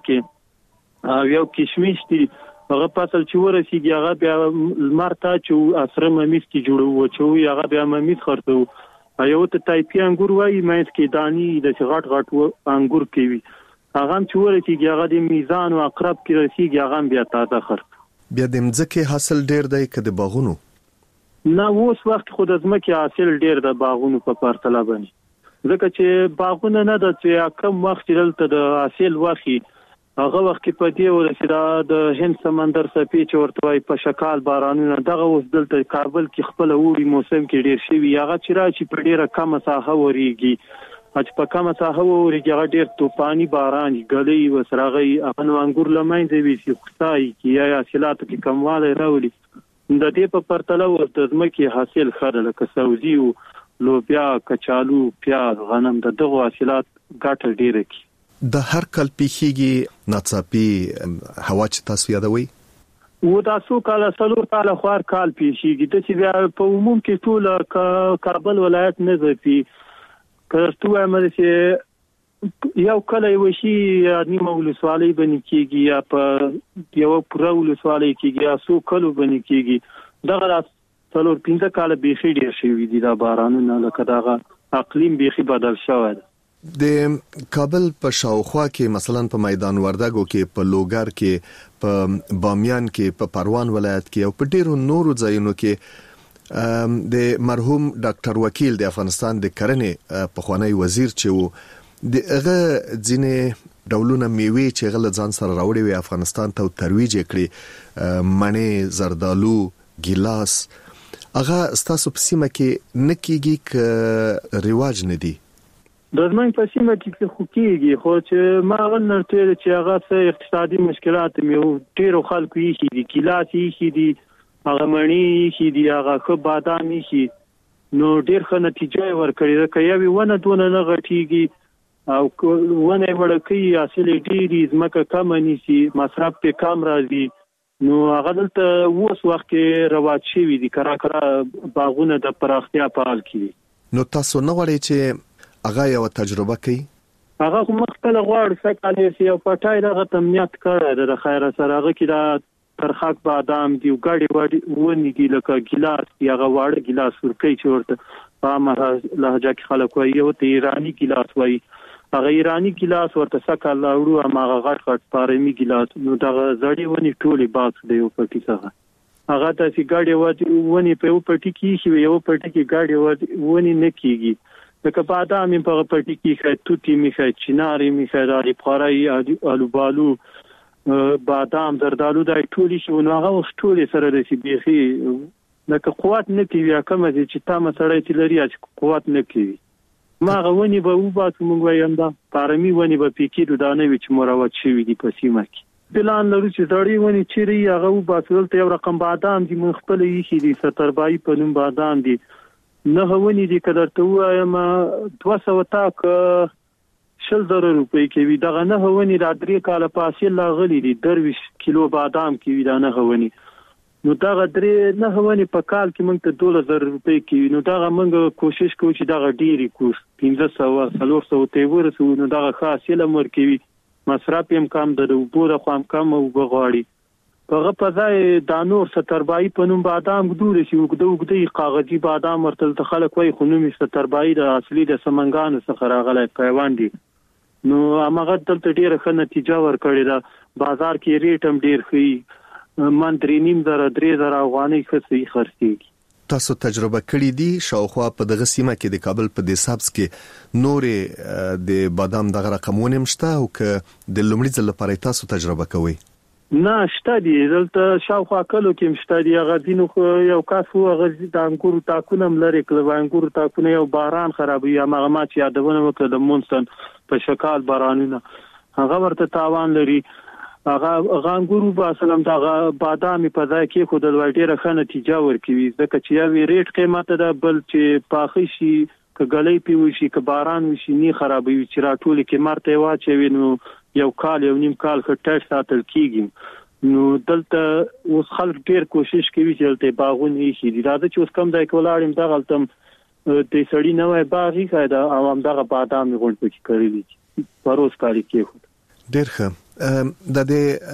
[SPEAKER 19] کې او یو کشمش دی هغه فصل چې ورسیږي هغه بیا مرتا چې اسره ممیز کی جوړو چې هغه بیا ممیز خرڅو یو ته تایپی انګور وایي مېز کې دانی د غټ انګور کوي هغه چې ورسیږي هغه د میزان او اقرب کې رسیږي هغه بیا تازه خرڅ
[SPEAKER 18] بیا د مځکه حاصل ډیر دی کده باغونو
[SPEAKER 19] نه اوس وخت خود از مکه حاصل ډیر د باغونو په پرتله باندې ځکه چې باغونه نه د چې کم وخت دلته د حاصل واخی هغه وخت کې په دې ورسېدا د هند سمندر سپی چې ورته وای په شکال بارانونه دغه اوس دلته کابل کې خپل ووري موسم کې ډیر شي هغه چې راځي په ډیره کم ساحه وریږي چې په کم ساحه وریږي هغه ډیر طوفاني باران غلي وسرغي افغان انګور لمنځه وي چې خدای کې یا حاصلات کې کمواله راولي د دې په پرتله ورته ځمکه حاصل خره لکه سبزی او لوبیا کچالو پیاز غنم دغه حاصلات ګټه ډیره کی
[SPEAKER 18] د هر کال پیخیږي ناڅاپي هوا چې تاسو یادوي
[SPEAKER 19] و تاسو کال سلور کال خوار کال پیخیږي د چې بیا په عموم کې ټول کابل ولایت نه زپی کړهتو امر چې یو کله وشي نیمه ولسوالۍ باندې کېږي یا په یو پوره ولسوالۍ کېږي یا سو کلو باندې کېږي دغه څلور 15 کال بيخي ډیر شوی دي دا بارانونه لکه دغه اقلیم بيخي بدل شوی
[SPEAKER 18] د کابل په شاوخوا کې مثلا په میدان وردګو کې په لوګر کې په بامیان کې په پروان ولایت کې او په ډیرو نورو ځایونو کې د مرحوم ډاکټر وکیل د افغانستان د کرنې په خوانی وزیر چې دغه ځینې ډولونه میوه چې غل ځان سره راوړي وي افغانستان ته ترویج کړي مڼې زردالو ګیلاس هغه ستاسو په سیمه کې نکېږي ک رواج نه دي
[SPEAKER 19] د زمنګ په سیمه کې خو کېږي خو چې ما غل نرته چې هغه څه اقتصادي مشکلات میو ډیرو خلکو یې شي دي ګیلاس یې شي دي هغه مڼې یې شي دي هغه خو بادام یې شي نو ډیر ښه نتیجه ورکړي دا کوي ونه دونه نه غټيږي او ونه وړکی حاصل ډیری زمکه کم نيسي مصرف په کم راځي نو هغه دلته اوس وخت کې رواج شوی دي کرا باغونه د پراختیا په حال کې
[SPEAKER 18] نو تاسو نه غواړئ چې هغه یو تجربه کوي
[SPEAKER 19] هغه مخکله غواړي سکهاله سی او پټای دغه تمنیت کړی د خیر سره هغه کې دا ترخاک بادام دی ګاډي وړي ونی دی لکه ګلاس هغه واړه ګلاس ورکی چې ورته په امره لهجه کې خلک وایي او ته ایرانی ګلاس وایي هغه ایرانی ګلاس ورته سکهاله وړو هغه غټ پارمي ګلاس نو دغه زړی ونی ټولي باکس دی او پټی څنګه هغه ته ګاډي ونی په یو پټی کې شي یو پټی کې ګاډي ونی نه کیږي لکه بادام په پټی کې خای توتی میخه چناري میخه داري پخړای الوبالو بادام زردالو د ټولي شو نو هغه ټولي سره د سی بيخي لکه قوت نه کوي کومه چې تا مسړی تلري چې قوت نه کوي ما غونی به وبات مونږ وایم دا پارمي ونی به پکې دانه وچ مروت شوی دی په سیمه کې پلان لرو چې دړی ونی چیرې هغه وباتول ته یو رقم بادام دی مون خپل یې دي 70 په نوم بادام دی نه ونی دی کډر ته وایم 200 تاک 100 روپۍ کې وی دغه نه ونی را 3 کال پاسې لا غلی دی 20 کیلو بادام کې وی دا نه ونی نو دا غدري نه ونی په کال کې موږ ته 2000 روپۍ کې نو دا موږ کوشش کوو چې دا ډیری کوس 1500 ته ورسو نو دا خاصه لمر کوي مصرف هم کم د وبوره خام کم او بغواړي هغه په ځای د نور 70 په نوم بادام ګدور شي وګدوګدي کاغذي بادام ورته خلک وای خو نوم 70 د اصلي د سمنګانو څخه راغلی پیوان دي نو هغه دلته ډیره ښه نتیجه ورکړې ده بازار کې ریټ هم ډیر ښه من 3.5 افغانۍ خسي خرڅيږي
[SPEAKER 18] تاسو تجربه کړې دي شاوخوا په دغه سیمه کې د کابل په د سابس کې نورې د بادام دغه رقمونه مشته او ک د لومړي ځل لپاره تاسو تجربه کوئ
[SPEAKER 19] نه شته دي دلته شاوخوا کلو کې مشته دي هغه دینو یو کاسو هغه د انګورو تاکونه لري کله انګورو تاکونه یو باران خرابوي هغه ما چې یادونه وکړه د مونسن په شکال بارانونه هغه ورته تاوان لري هغه انګورو با سلام دا بادام په ځای کې خود د ډیره ښه نتیجه ورکوي ځکه چې یو ریټ قیمت ده بل چې پاخي شي ک غلې پیوي شي ک باران وشي نه خرابوي چې راټول کې مرته واچوي نو یو کال یو نیم کال خټه ساتل کیږي نو دلته اوس خلک ډیر کوشش کوي چې دلته باغونه شي راځي چې اوس کم ځای کولاړم دا غلطم د سړی نوې باغی قاعده عوام دغه بادام غونډ پکې کړی دي پروس کاری کې
[SPEAKER 18] ډیر ښه د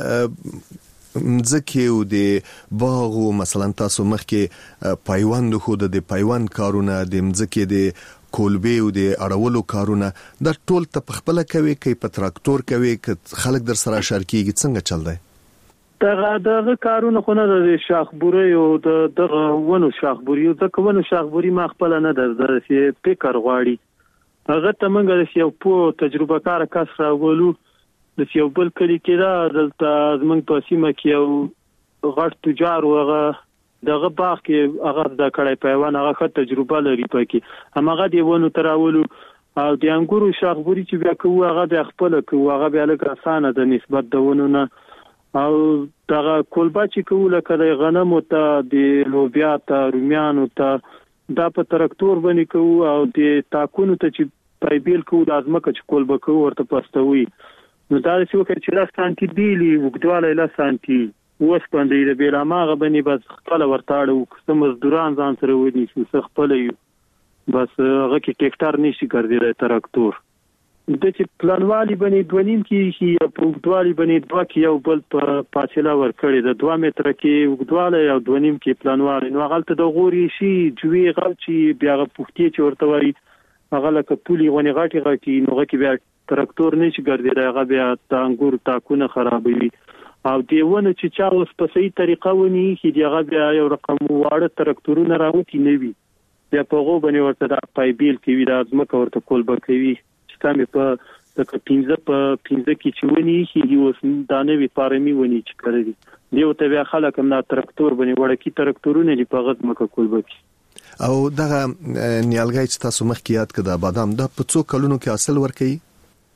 [SPEAKER 18] دې ځکه او د باغو مثلا تاسو مخکې پایوند خو د پایوند کارونه د مځکه د کولبي او د اړولو کارونه د ټول ته خپل کوي کې په تراکتور کوي ک خلک در سره شارکیږي څنګه چل دی
[SPEAKER 19] دغه کارونه خو نه د شاخبوري او دغه ونو شاخبوري او د ونو شاخبوري ما خپل نه د فکر غواړي هغه ته موږ یو په تجربه کار کس راولو د یو بل کلی کې دا دلته زمونږ په سیمه کې یو غټ تجار وغه دغه باغ کې هغه د کړای پیوان هغه ښه تجربه لري پکې همغه دی ونه تراولو او د انګورو شاخبوري چې بیا کوو هغه د خپل کوو هغه بیا لکه اسانه د نسبت د ونه نه او دغه کولبا چې کوو لکه د غنمو ته د لوبیا ته رومیانو ته دا په تراکتور باندې کوو او د تاکونو ته چې پایبیل کوو د ازمکه چې کولبا کوو ورته پستوي نو دا چې وکړي چې 10 سانتي دیلی وګدواله 10 سانتي اوس باندې د بیلاماغه باندې بس خپل ورتاړو کوم مزدوران ځان سره ودی چې خپل یو بس هغه کې ټریکټر نشي ګرځي تراکتور د چې پلانوالي باندې 2.5 کې په وګدوالي باندې 2 کې یو بل په فاصله ورکړي د 2 متر کې وګدواله یو 2.5 کې پلانوالي نو هغه ته د غوري شي جوی غل چې بیا پوښتې چې ورته وایي هغه لکه پولي غونې غاټي نو هغه کې بیا تراکتور نشي ګرځي هغه بیا د انګور تاکونه خرابوي او دیونه چې چا اوس په صحیح طریقه ونی چې دیغه بیا یو رقم واړه تراکتورونه راوتی نه وي بیا په غو باندې ورته د پایبیل کې وی د ازمکه ورته کول بکوي چې تاسو په د 15 کې چې ونی چې اوس دانه وی پارمي ونی چې کړی دیو ته بیا خلک هم د تراکتور باندې وړکی تراکتورونه دی په غزمکه کول بکی
[SPEAKER 18] او دغه نیالګای چې تاسو مخکې یاد کړه بادام د په څو کلونو کې حاصل ورکړي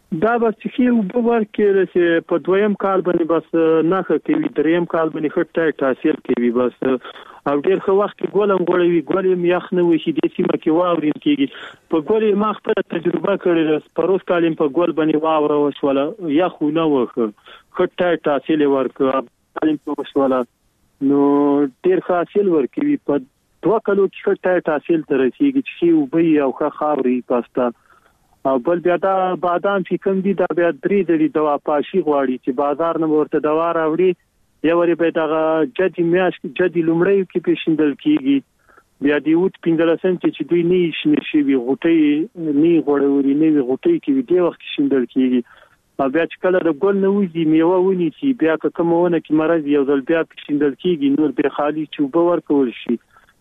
[SPEAKER 19] دا به چې وبور کې چې په دویم کال باندې بس نه کوي دریم کال باندې خټه تاثیر کوي بس او ډیر ښه وخت کې ګولم غوړوي ګولم یخ نه وي چې د سیمه کې واورین کېږي په ګولې ما خپل تجربه کړې ده پروس کالم په ګول باندې واوره وشوله یخ نه وخه خټه تاثیر ورکړ کالم په وشوله نو ډیر ښه حاصل ورکوي په 2 کلو کې خټه تاثیر تر رسیدي چې وبي او ښه خاوري پاستا او بل بیا دا بادام چې کوم دي دا بیا درې درې دوا پاشي غواړي چې بازار نه ورته دوا راوړي یا وری به دا جدي میاش جدي لومړی کې پیښیندل کیږي بیا دی وټ 15 سنت چې دوی نه شي وی غټي نه غوړوري نه غټي کې دی وخت شیندل کیږي بیا چې کله د ګل نه وځي میوه ونی چې بیا کومونه کې مرز یو ځل بیا پیښیندل کیږي نور به خالی چوبه ورکول شي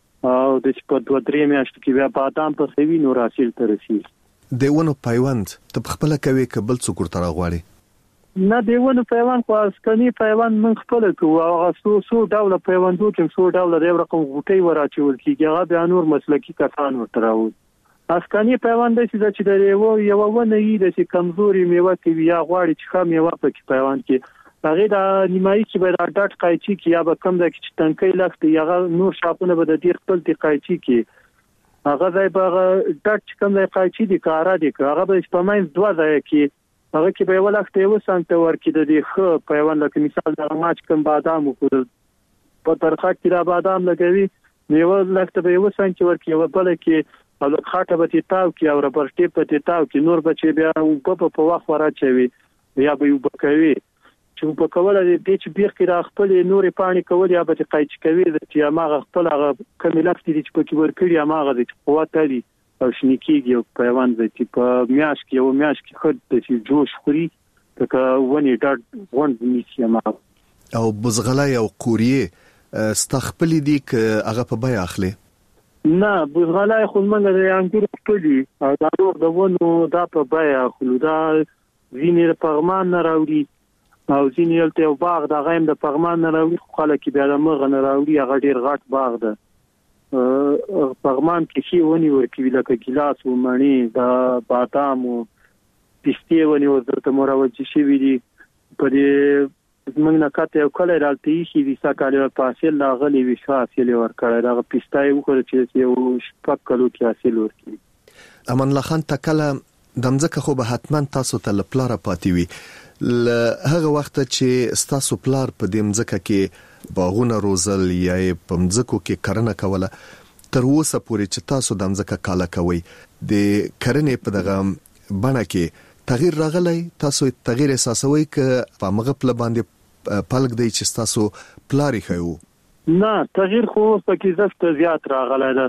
[SPEAKER 19] او د په 2-3 میاشتو کې بیا بادام په سوي نور حاصل ترسي
[SPEAKER 18] دیونه پیوند ته خپل کوي کبل څوک تر غواړي
[SPEAKER 19] نه دیونه پیوند خو اسکنی پیوند من خپل کوو هغه سو ډول پیوندو چې سو ډول د رقم غوټي وراچول کیږي هغه بیا نور مسلکی کسان ورتراو اسکنی پیوند چې د یو ونه یې د کمزوري میوه کوي یا غواړي چې خام میوه پکې پیوند کې هغه د نیمایي کې به د ډاټ قایچی کې یا به کم د چې تنکي لخت یا نور شاپونه به د دې خپل د قایچی کې هغه ځای به ډاټ کم د قایچی د کارا دي هغه به په ماین 2 ځای کې هغه کې به ولخت یو سنت ورکې د دې خ پیوند لکه مثال د ماچ کم بادام وکړ په ترخه کې را بادام لګوي میوه لخت به یو سنت ورکې یو بل کې او خاطه به تاو کې او ربر ټیپ په تاو کې نور بچي بیا په وخت وراچوي یا به یو بکوي چې په کوله د چې بیخ کې را خپل نورې پانی کول یا به قایچ کوي چې ماغه خپل هغه کمیلات دي چې پکې ورکړي ماغه د قوت لري او شنیکیږي او پیوند چې په میاش کې یو میاش کې خود چې جوش خوري که ونی ډاټ وند نیسی ما
[SPEAKER 18] او بزغلای او قوریه استخپل دي ک هغه په بیا اخلي
[SPEAKER 19] نه بزغلای خو منګه د انګور خپلي او دا نور د ونو دا په بیا اخلو دا وینې پغمان نه راوړي او ځینې ته یو باغ د غیم د پغمان نه راوړي خو خلک بیا د مغ نه راوړي هغه ډیر غټ باغ ده پغمان کې شي ونی ورکوي لکه ګلاس او مڼي د بادام او پسته ونی ورته مروجي شي وي په دې موږ نه کاته یو کله راځي چې د ساکاله پاسل لاغلي وي حاصل ورکړي دا پسته یو خو چې یو شپږ کلو کې حاصل ورکړي
[SPEAKER 18] امان الله خان تکله دمځکه خو به حتمان تاسو ته لپاره پاتې وي هغه وخت چې ستاسو پلار په دې مځکه کې باغونه روزل یا په مځکو کې کرنه کوله تر اوسه پورې چې تاسو د مځکه کاله کوي د کرنې په دغه بڼه کې تغییر راغلی تاسو تغییر احساسوي ک په مغفل باندې پلک دی چې تاسو پلاری خو
[SPEAKER 19] نه تغییر خو پکې زفت زیات راغلی ده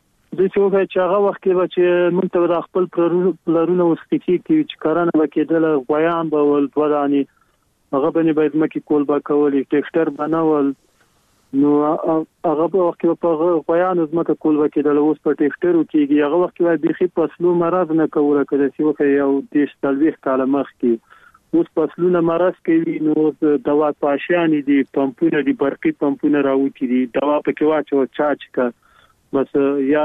[SPEAKER 19] د چې هغه وخت کې چې موږ ته د خپل پلرونو وسختی کې چې کارانه وکیدل غویان به ول ودانی هغه باندې باید مکه کول با کول ټیکټر بنول نو هغه په وخت کې په غویان زمکه کول وکیدل اوس په ټیکټر کېږي هغه وخت کې بيخي فصلو مرض نه کوله کله چې وخت یو دیش تلويخ کاله مخ کې اوس فصلونه مرض کوي نو دوا پاشان دي پمپونه دي برقي پمپونه راوتی دي دوا پکې واچو چاچ کا بس یا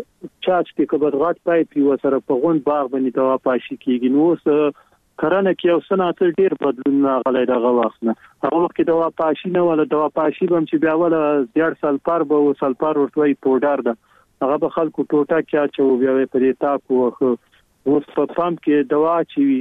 [SPEAKER 19] چاچ کې کبد غټ پایپ یو سره په غون باغ باندې دوا پاشي کیږي نو کرنه کې او صنعت ډیر بدلون راغلی دغه وخت نه هغه وخت کې دوا پاشي نه ولا دوا پاشي بم چې بیا ولا زیات سلفر به سلفر ورتوي پودر ده هغه به خلکو ټوټه کې اچو بیا په دې تاکو اوس په پمپ کې دوا چوي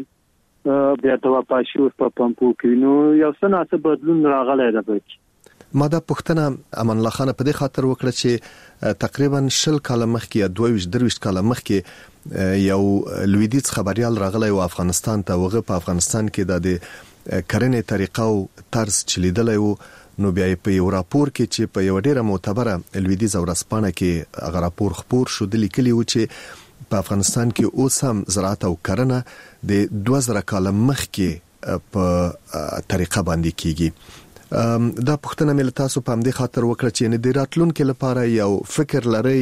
[SPEAKER 19] بیا دوا پاشي اوس په پمپو کې نو یو صنعت بدلون راغلی ده بچ
[SPEAKER 18] ما دا پښتنه امان الله خان په دې خاطر وکړه چې تقریبا 20 کال مخکې یا 22 کال مخکې یو لویدیز خبريال راغلی او افغانستان ته وغه په افغانستان کې د کرنې طریقه او طرز چلیدلای وو نو بیا په یو راپور کې چې په یو ډیره معتبره لویدیز او رسپانه کې هغه راپور خبر شو د لیکلي و چې په افغانستان کې اوس هم زراعت او کرنه د 2000 کال مخکې په طریقه باندې کیږي دا پښتنه مل تاسو په همدې خاطر وکړه چې نه د راتلونکو لپاره یو فکر لري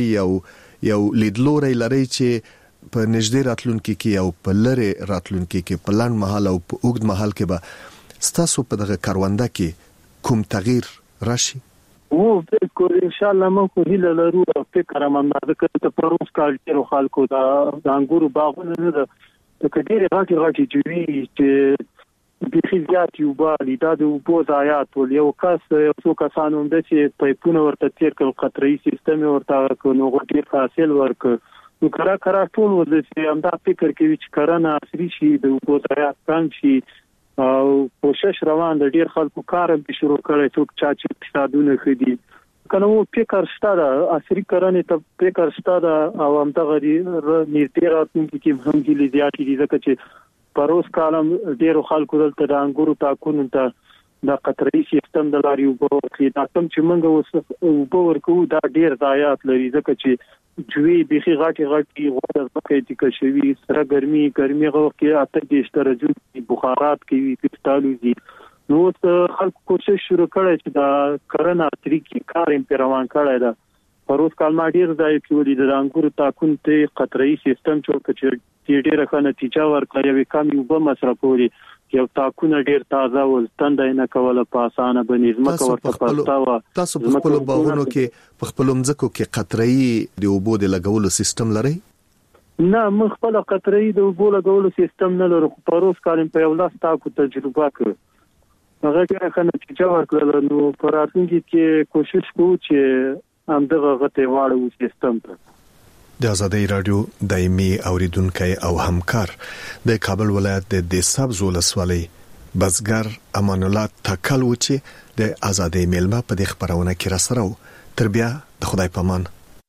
[SPEAKER 18] یو لیدلوري لري چې په نږدې راتلونکو کې او په لری راتلونکو کې په لاند محل او په اوږد محل کې به ستاسو په دغه کارونده کې کوم تغییر راشي
[SPEAKER 19] او بالکل ان شاء الله مو خو هیله لرو فکر مند ده چې په روس کال کې خلکو د انګورو باغونه نه کډېر غاټي جوړي چې بيخي زیات یو بالي دا د وبو ضایعات ول یو کس یو څو کسانو هم د چې پایپونه ورته تیر کړ قطري سیستم ورته کو نو غټي حاصل ورک نو کرا ټول ول چې هم دا فکر کوي چې کرنه عصري شي د وبو ضایعات کم شي او کوشش روان د ډیر خلکو کار به شروع کړي څوک چې اقتصادونه خدي کنه وو فکر شته عصري کرنه ته فکر شته او هم دغه نیټه راتلونکي کې هم کې زیاتې دي ځکه چې پروس کالم ډیرو خلکو دلته د انګورو تاکونو ته د قطري سیستم د لاري وبو کې دا کوم چې موږ وبو ورکو دا ډیر ضایعات لري ځکه چې جوی بيخي غاټي غوډه ځکه چې کشوي سره ګرمي غو کې اته د درجه بخارات کوي پښتالو دي نو خلکو کوشش شروع کړي چې دا کرنه طریقې کار هم روان کړي دا پروس کال ما ډیر ځای کې ولې د انګورو تاکون ته قطري سیستم چې ډیره ښه نتیجه ورکړه یو کم یو به مصرفوري یو تاکونه ډیر تازه ول تندای نه کوله په اسانه بنې زمکه ورته پرتاوه
[SPEAKER 18] تاسو په خپل باغونو کې په خپل مځکو کې قطري د اوبو د لګولو سیستم لري
[SPEAKER 19] نه مخ خپل قطري د اوبو لګولو سیستم نه لرو پروس کال په یو لاس تاکو تجربه کړ هغه ډیره ښه نتیجه ورکړه نو پر راتلونکي کې کوشش کوو چې هم دغه غته واړو سیستم ته
[SPEAKER 18] د آزادۍ رادیو دایمي اوریدونکو او همکار د کابل ولایت د دیساب ولسوالۍ بزګر امان الله تکل و چې د آزادۍ میلمه په دې خبرونه کې را سره تر بیا د خدای پامان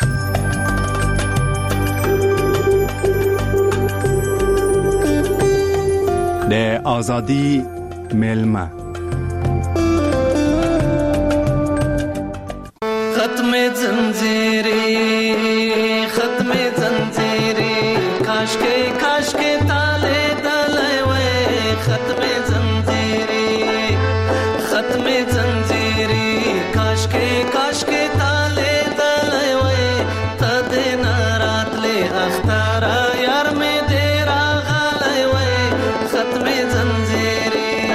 [SPEAKER 17] د آزادۍ میلمه
[SPEAKER 20] ختم زنجیری کاش کے تالے دلے وے ختم زنجیری کاش کے تالے دلے وے تد نارات لے اختارا یار میں دیرا غالے وے ختم زنجیری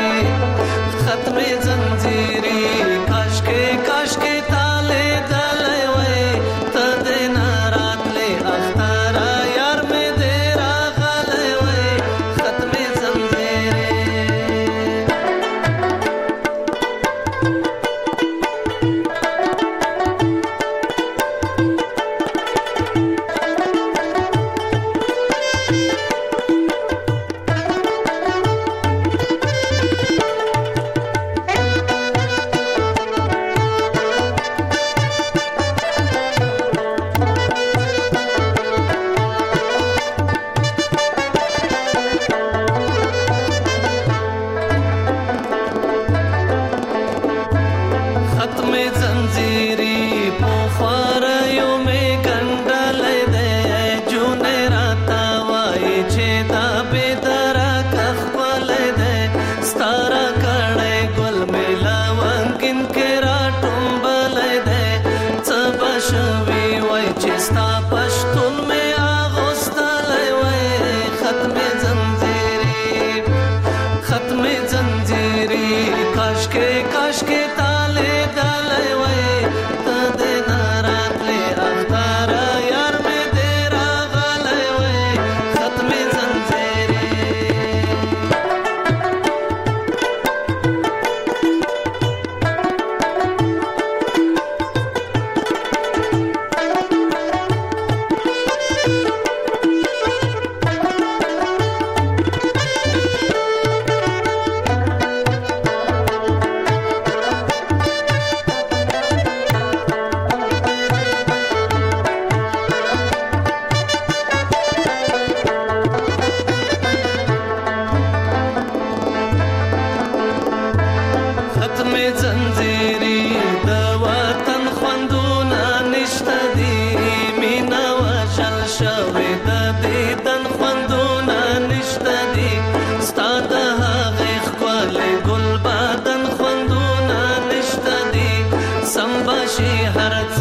[SPEAKER 20] کاش کے تالے دلے وے تد نارات لے اختارا یار میں دیرا غالے وے ختم زنجیری کاش کے تالے دلے وے تد نارات لے اختارا یار میں دیرا غالے وے ختم زنجیری هر